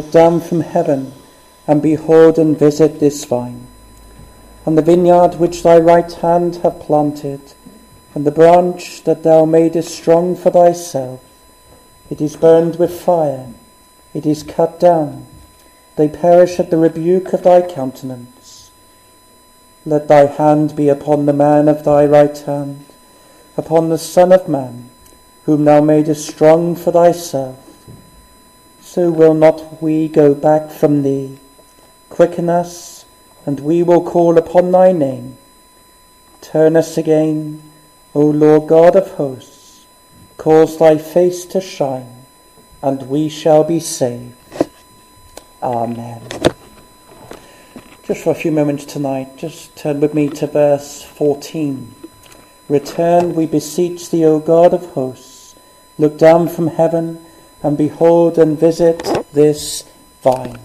look down from heaven, and behold and visit this vine, and the vineyard which thy right hand hath planted, and the branch that thou madest strong for thyself. It is burned with fire, it is cut down, they perish at the rebuke of thy countenance. Let thy hand be upon the man of thy right hand, upon the Son of Man, whom thou madest strong for thyself. So will not we go back from thee. Quicken us, and we will call upon thy name. Turn us again, O Lord God of hosts. Cause thy face to shine, and we shall be saved. Amen. Just for a few moments tonight, just turn with me to verse 14. Return, we beseech thee, O God of hosts. Look down from heaven, and behold and visit this vine.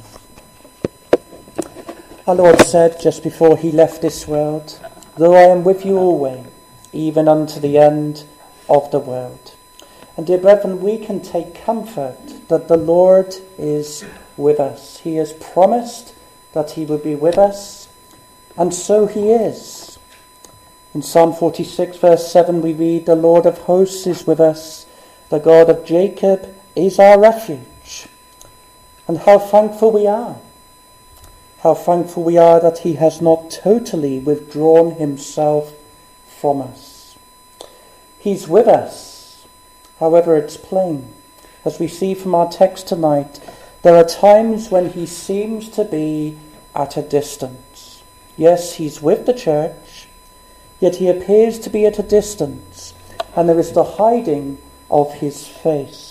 Our Lord said just before he left this world, Lo, I am with you always, even unto the end of the world. And dear brethren, we can take comfort that the Lord is with us. He has promised that he will be with us, and so he is. In Psalm 46 verse 7 we read, The Lord of hosts is with us, the God of Jacob is our refuge. And how thankful we are. How thankful we are that he has not totally withdrawn himself from us. He's with us. However, it's plain. As we see from our text tonight, there are times when he seems to be at a distance. Yes, he's with the church, yet he appears to be at a distance, and there is the hiding of his face.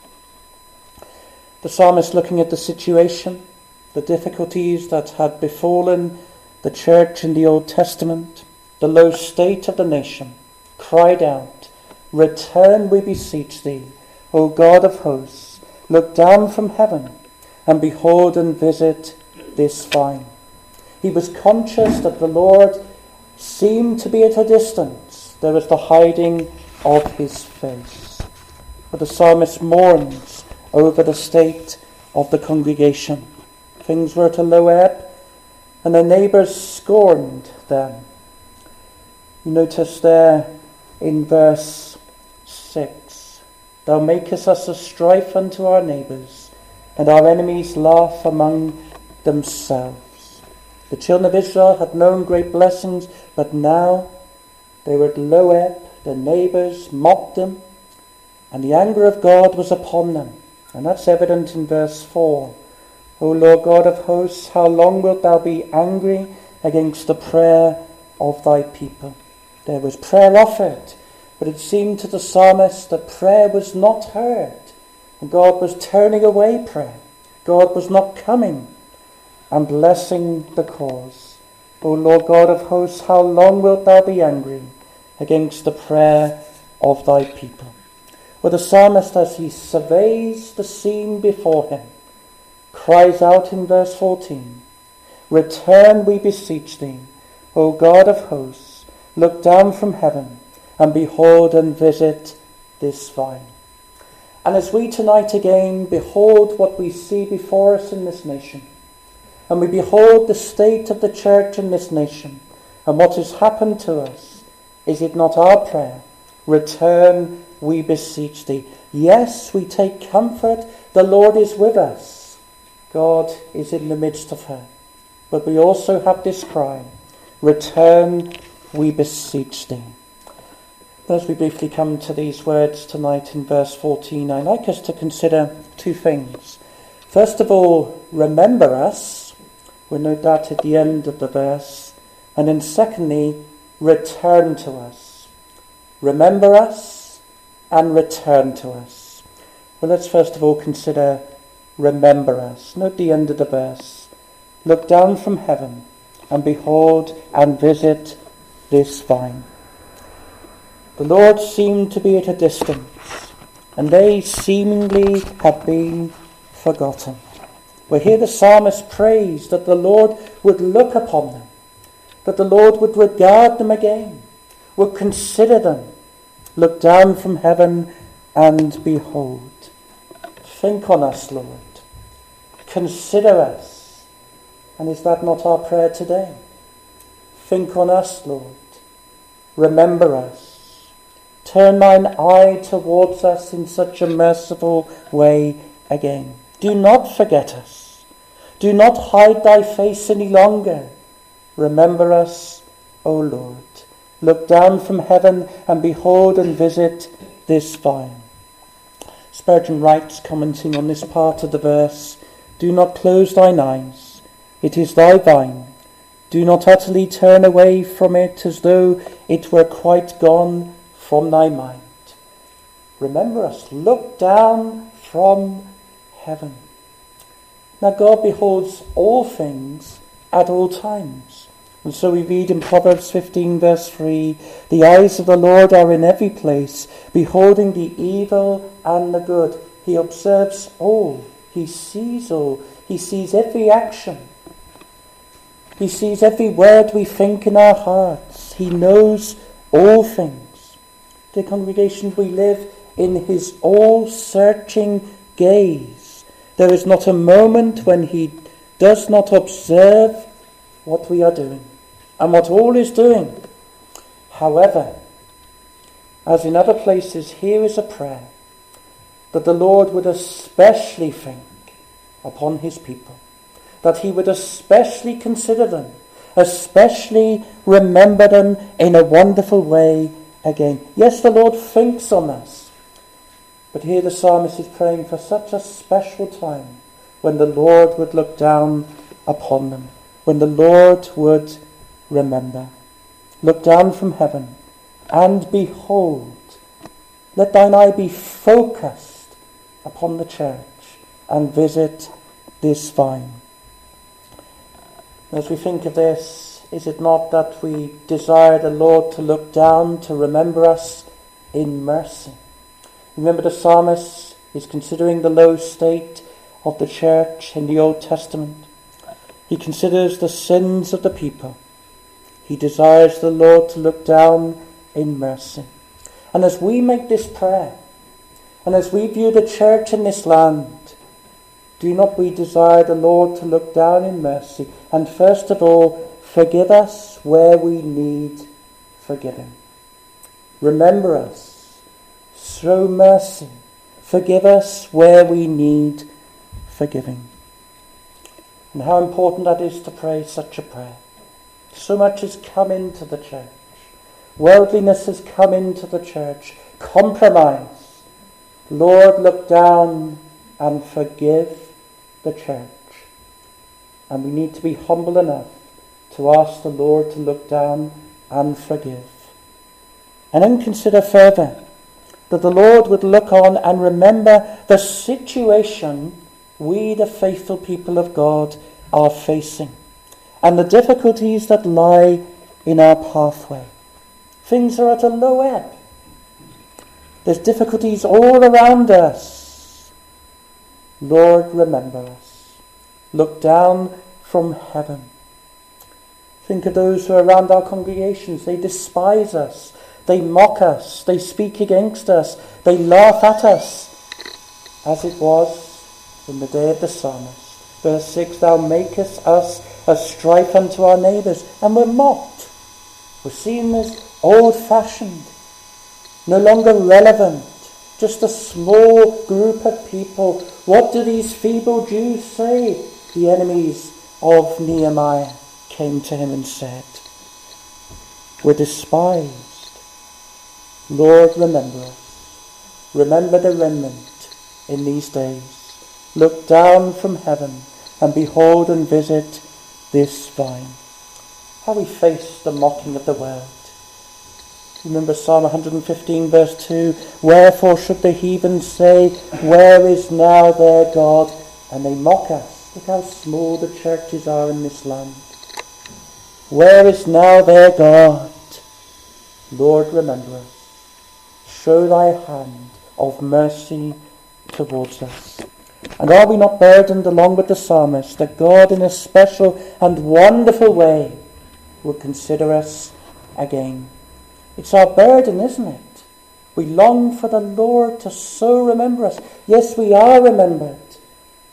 The psalmist, looking at the situation, the difficulties that had befallen the church in the Old Testament, the low state of the nation, cried out, Return, we beseech thee, O God of hosts, look down from heaven, and behold and visit this vine. He was conscious that the Lord seemed to be at a distance. There was the hiding of his face. But the psalmist mourns over the state of the congregation. Things were at a low ebb, and their neighbours scorned them. You notice there in verse 6, Thou makest us a strife unto our neighbours, and our enemies laugh among themselves. The children of Israel had known great blessings, but now they were at low ebb. Their neighbours mocked them, and the anger of God was upon them. And that's evident in verse 4. O Lord God of hosts, how long wilt thou be angry against the prayer of thy people? There was prayer offered, but it seemed to the psalmist that prayer was not heard. And God was turning away prayer. God was not coming and blessing the cause. O Lord God of hosts, how long wilt thou be angry against the prayer of thy people? Well, the psalmist, as he surveys the scene before him, cries out in verse 14, Return, we beseech thee, O God of hosts, look down from heaven, and behold and visit this vine. And as we tonight again behold what we see before us in this nation, and we behold the state of the church in this nation, and what has happened to us, is it not our prayer? Return, we beseech thee. Yes, we take comfort. The Lord is with us. God is in the midst of her. But we also have this cry, Return, we beseech thee. As we briefly come to these words tonight in verse 14, I'd like us to consider two things. First of all, remember us. We'll note that at the end of the verse. And then secondly, return to us. Remember us and return to us. Well, let's first of all consider remember us. Note the end of the verse. Look down from heaven and behold and visit this vine. The Lord seemed to be at a distance, and they seemingly have been forgotten. We hear the psalmist praise that the Lord would look upon them, that the Lord would regard them again, would consider them, look down from heaven and behold. Think on us, Lord. Consider us. And is that not our prayer today? Think on us, Lord. Remember us. Turn thine eye towards us in such a merciful way again. Do not forget us. Do not hide thy face any longer. Remember us, O Lord. Look down from heaven and behold and visit this vine. Spurgeon writes, commenting on this part of the verse, do not close thine eyes. It is thy vine. Do not utterly turn away from it as though it were quite gone from thy mind. Remember us. Look down from heaven. Now God beholds all things at all times. And so we read in Proverbs 15 verse 3, the eyes of the Lord are in every place, beholding the evil and the good. He observes all. He sees all. He sees every action. He sees every word we think in our hearts. He knows all things. Dear congregation, we live in his all-searching gaze. There is not a moment when he does not observe what we are doing and what all is doing. However, as in other places, here is a prayer that the Lord would especially think upon his people, that he would especially consider them, especially remember them in a wonderful way again. Yes, the Lord thinks on us, but here the psalmist is praying for such a special time when the Lord would look down upon them, when the Lord would remember. Look down from heaven and behold. Let thine eye be focused upon the church and visit this vine. As we think of this, is it not that we desire the Lord to look down, to remember us in mercy? Remember the psalmist is considering the low state of the church in the Old Testament. He considers the sins of the people. He desires the Lord to look down in mercy. And as we make this prayer, and as we view the church in this land, do not we desire the Lord to look down in mercy and first of all forgive us where we need forgiving. Remember us, show mercy, forgive us where we need forgiving. And how important that is to pray such a prayer. So much has come into the church. Worldliness has come into the church. Compromise. Lord, look down and forgive the church. And we need to be humble enough to ask the Lord to look down and forgive. And then consider further that the Lord would look on and remember the situation we, the faithful people of God, are facing and the difficulties that lie in our pathway. Things are at a low ebb. There's difficulties all around us. Lord, remember us. Look down from heaven. Think of those who are around our congregations. They despise us. They mock us. They speak against us. They laugh at us, as it was in the day of the psalmist. Verse 6, thou makest us a strife unto our neighbours, and we're mocked. We're seen as old-fashioned, no longer relevant, just a small group of people. What do these feeble Jews say? The enemies of Nehemiah came to him and said, we're despised. Lord, remember us. Remember the remnant in these days. Look down from heaven and behold and visit this vine. How we face the mocking of the world. Remember Psalm 115 verse 2, wherefore should the heathen say, where is now their God? And they mock us. Look how small the churches are in this land. Where is now their God? Lord, remember us. Show thy hand of mercy towards us. And are we not burdened along with the psalmist that God in a special and wonderful way will consider us again? It's our burden, isn't it? We long for the Lord to so remember us. Yes, we are remembered,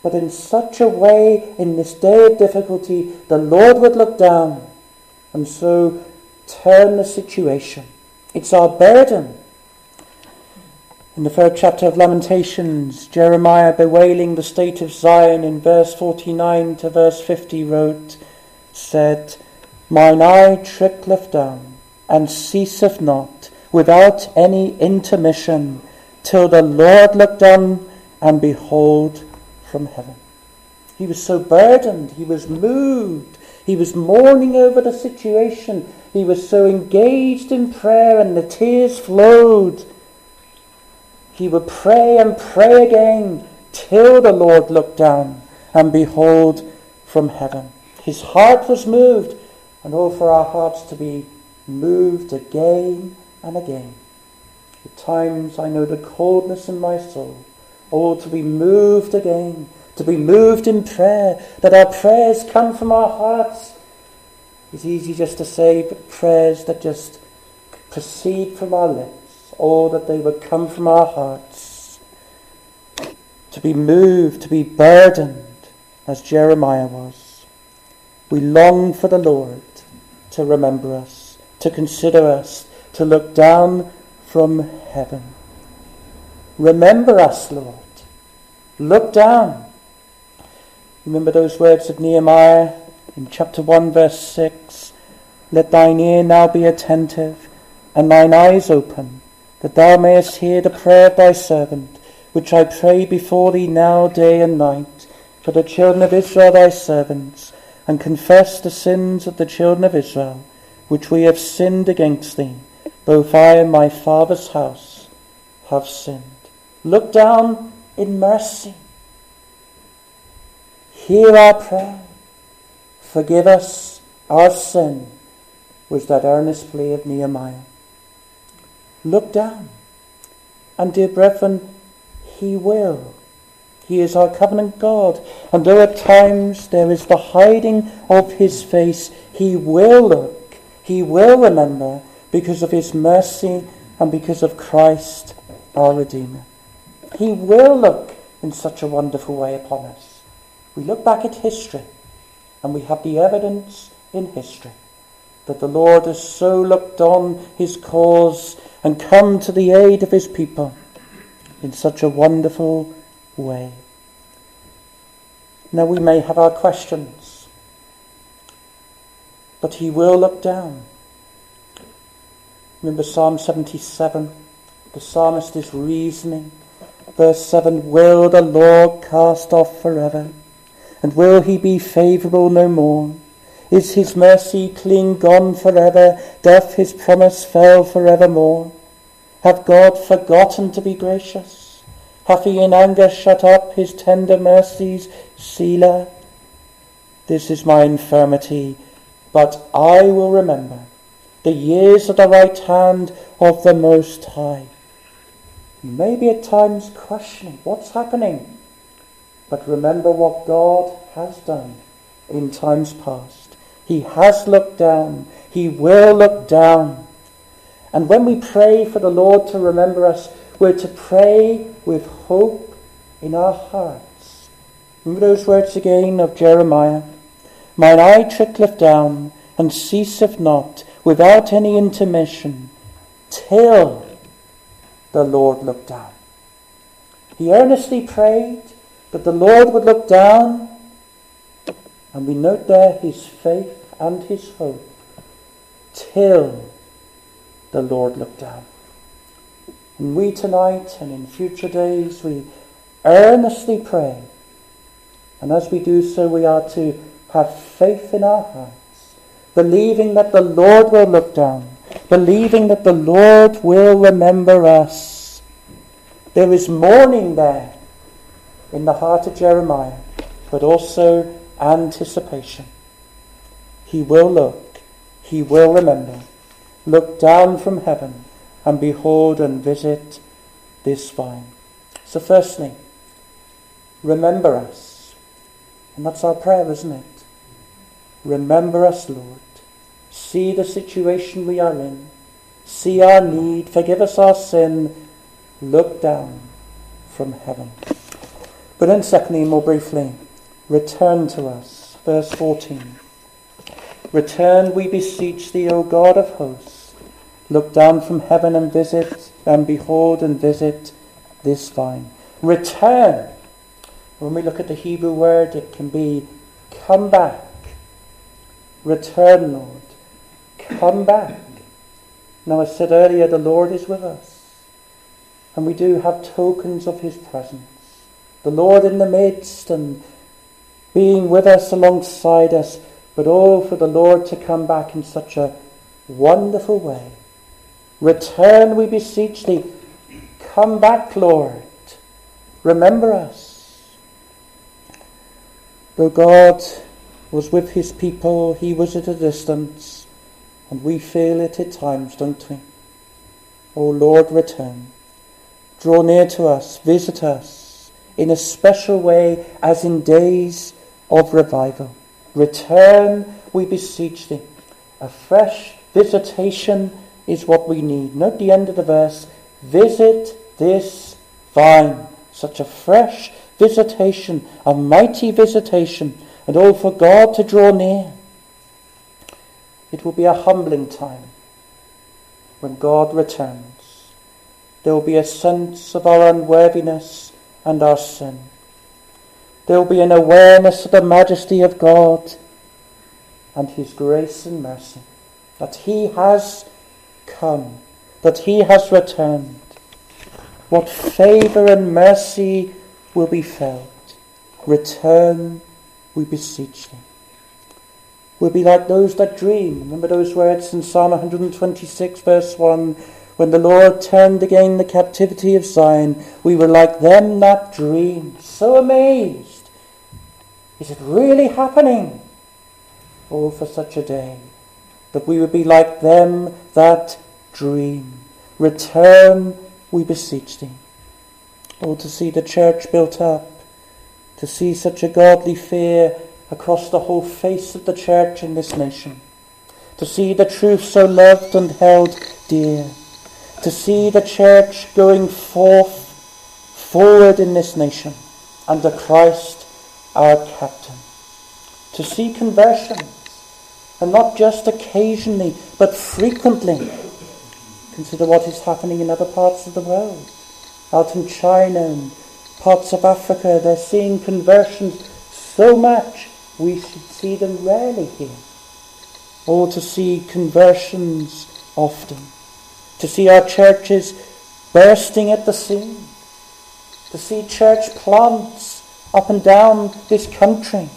but in such a way, in this day of difficulty, the Lord would look down and so turn the situation. It's our burden. In the third chapter of Lamentations, Jeremiah, bewailing the state of Zion in verse 49 to verse 50, said, "Mine eye trickleth down, and ceaseth not, without any intermission, till the Lord look down and behold from heaven." He was so burdened, he was moved, he was mourning over the situation, he was so engaged in prayer, and the tears flowed. He would pray and pray again till the Lord looked down and behold from heaven. His heart was moved, and all for our hearts to be moved again and again. At times I know the coldness in my soul, all to be moved again, to be moved in prayer, that our prayers come from our hearts. It's easy just to say prayers that just proceed from our lips, or that they would come from our hearts. To be moved, to be burdened, as Jeremiah was. We long for the Lord to remember us, to consider us, to look down from heaven. Remember us, Lord. Look down. Remember those words of Nehemiah in chapter 1 verse 6. "Let thine ear now be attentive, and thine eyes open, that thou mayest hear the prayer of thy servant, which I pray before thee now day and night, for the children of Israel thy servants, and confess the sins of the children of Israel, which we have sinned against thee. Both I and my father's house have sinned." Look down in mercy. Hear our prayer. Forgive us our sin, was that earnest plea of Nehemiah. Look down. And dear brethren, he will. He is our covenant God. And though at times there is the hiding of his face, he will look. He will remember, because of his mercy and because of Christ our Redeemer. He will look in such a wonderful way upon us. We look back at history, and we have the evidence in history that the Lord has so looked on his cause and come to the aid of his people in such a wonderful way. Now we may have our questions, but he will look down. Remember Psalm 77, the psalmist is reasoning. Verse 7, "Will the Lord cast off forever? And will he be favourable no more? Is his mercy clean gone forever? Doth his promise fail forevermore? Hath God forgotten to be gracious? Hath he in anger shut up his tender mercies? Selah. This is my infirmity, but I will remember the years of the right hand of the Most High." You may be at times questioning what's happening, but remember what God has done in times past. He has looked down. He will look down. And when we pray for the Lord to remember us, we're to pray with hope in our hearts. Remember those words again of Jeremiah. "Mine eye trickleth down, and ceaseth not, without any intermission, till the Lord look down." He earnestly prayed that the Lord would look down, and we note there his faith and his hope, till the Lord look down. And we tonight and in future days, we earnestly pray, and as we do so, we are to have faith in our hearts, believing that the Lord will look down, believing that the Lord will remember us. There is mourning there in the heart of Jeremiah, but also anticipation. He will look, he will remember, look down from heaven and behold and visit this vine. So firstly, remember us. And that's our prayer, isn't it? Remember us, Lord. See the situation we are in. See our need. Forgive us our sin. Look down from heaven. But then secondly, more briefly, return to us. Verse 14. Return, we beseech thee, O God of hosts. Look down from heaven and visit, and behold and visit this vine. Return. When we look at the Hebrew word, it can be come back. Return, Lord. Come back. Now, I said earlier, the Lord is with us. And we do have tokens of his presence. The Lord in the midst and being with us alongside us. But oh, for the Lord to come back in such a wonderful way. Return, we beseech thee. Come back, Lord. Remember us. Though God was with his people, he was at a distance, and we feel it at times, don't we? O Lord, return. Draw near to us, visit us in a special way as in days of revival. Return, we beseech thee. A fresh visitation is what we need. Note the end of the verse. Visit this vine. Such a fresh visitation, a mighty visitation, and all for God to draw near. It will be a humbling time when God returns. There will be a sense of our unworthiness and our sin. There will be an awareness of the majesty of God and his grace and mercy, that he has come, that he has returned. What favour and mercy will be felt. Return, we beseech thee. We'll be like those that dream. Remember those words in Psalm 126 verse 1, when the Lord turned again the captivity of Zion, we were like them that dream, so amazed. Is it really happening? Oh, for such a day, that we would be like them that dream. Return, we beseech thee. Oh, to see the church built up, to see such a godly fear across the whole face of the church in this nation, to see the truth so loved and held dear, to see the church going forward in this nation under Christ our captain, to see conversions, and not just occasionally but frequently. Consider what is happening in other parts of the world. Out in China and parts of Africa, they're seeing conversions so much we should see them rarely here. Or to see conversions often. To see our churches bursting at the seams. To see church plants up and down this country.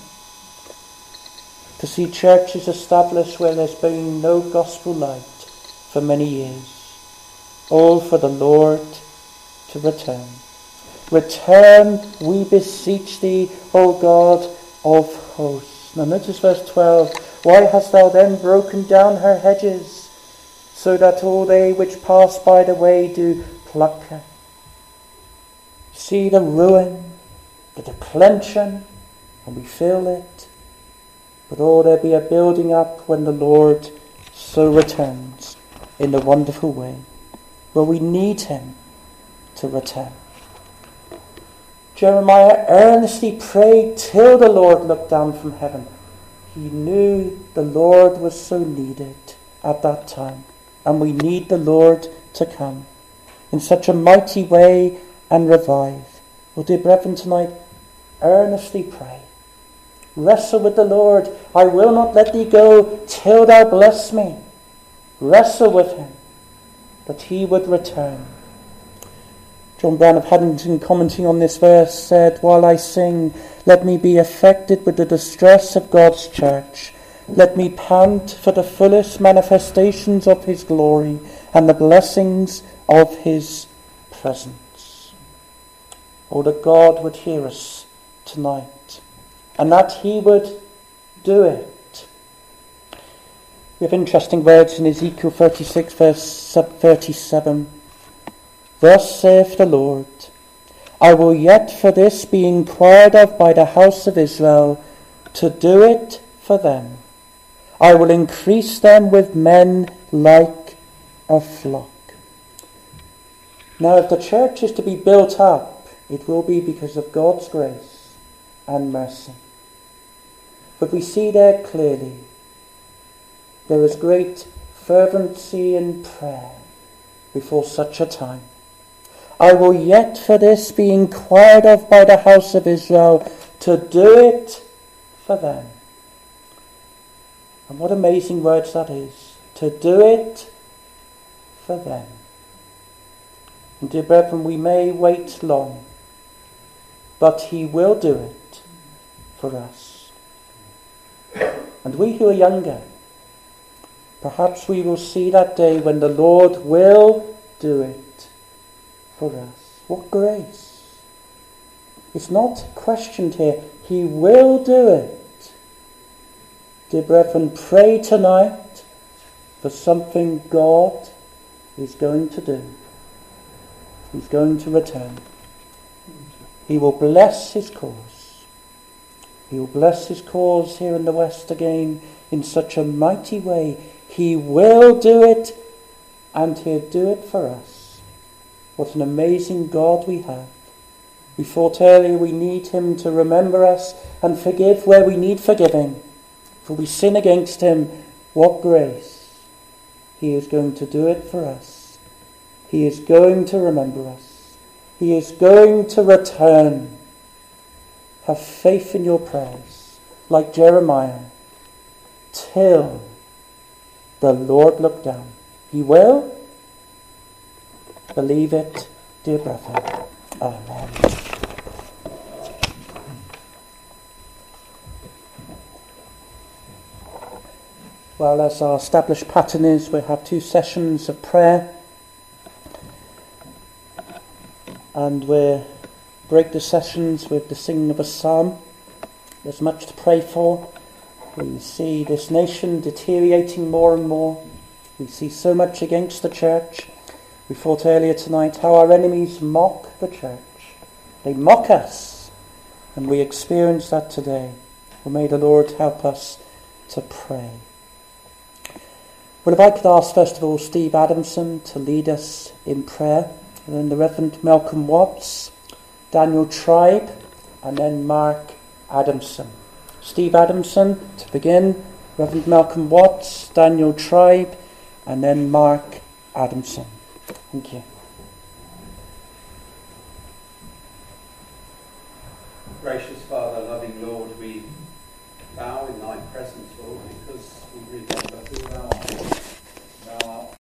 To see churches established where there's been no gospel light for many years. All for the Lord to return. Return, we beseech thee, O God of hosts. Now notice verse 12. Why hast thou then broken down her hedges, so that all they which pass by the way do pluck her? See the ruin, the declension, and we feel it. But oh, there be a building up when the Lord so returns in a wonderful way. Well, we need him to return. Jeremiah earnestly prayed till the Lord looked down from heaven. He knew the Lord was so needed at that time. And we need the Lord to come in such a mighty way and revive. Well, dear brethren, tonight, earnestly pray. Wrestle with the Lord. I will not let thee go till thou bless me. Wrestle with him, that he would return. John Brown of Haddington, commenting on this verse, said, while I sing, let me be affected with the distress of God's church. Let me pant for the fullest manifestations of his glory and the blessings of his presence. Oh, that God would hear us tonight, and that he would do it. We have interesting words in Ezekiel 36, verse 37. Thus saith the Lord, I will yet for this be inquired of by the house of Israel, to do it for them. I will increase them with men like a flock. Now, if the church is to be built up it will be because of God's grace and mercy. But we see there clearly there is great fervency in prayer before such a time. I will yet for this be inquired of by the house of Israel, to do it for them. And what amazing words that is, to do it for them. And dear brethren, we may wait long, but he will do it for us. And we who are younger, perhaps we will see that day when the Lord will do it for us. What grace! It's not questioned here. He will do it. Dear brethren, pray tonight for something God is going to do. He's going to return. He will bless his cause. He will bless his cause here in the West again in such a mighty way. He will do it, and he'll do it for us. What an amazing God we have. We thought earlier we need him to remember us and forgive where we need forgiving. For we sin against him, what grace. He is going to do it for us. He is going to remember us. He is going to return. Have faith in your prayers, like Jeremiah, till the Lord look down. He will. Believe it, dear brother. Amen. Well, as our established pattern is, we have 2 sessions of prayer. And we break the sessions with the singing of a psalm. There's much to pray for. We see this nation deteriorating more and more. We see so much against the church. We thought earlier tonight how our enemies mock the church. They mock us. And we experience that today. Well, may the Lord help us to pray. Well, if I could ask first of all Steve Adamson to lead us in prayer. And then the Reverend Malcolm Watts, Daniel Tribe, and then Mark Adamson. Steve Adamson to begin, Reverend Malcolm Watts, Daniel Tribe, and then Mark Adamson. Thank you. Gracious Father, loving Lord, we bow in thy presence, Lord, because we remember who thou art. Thou art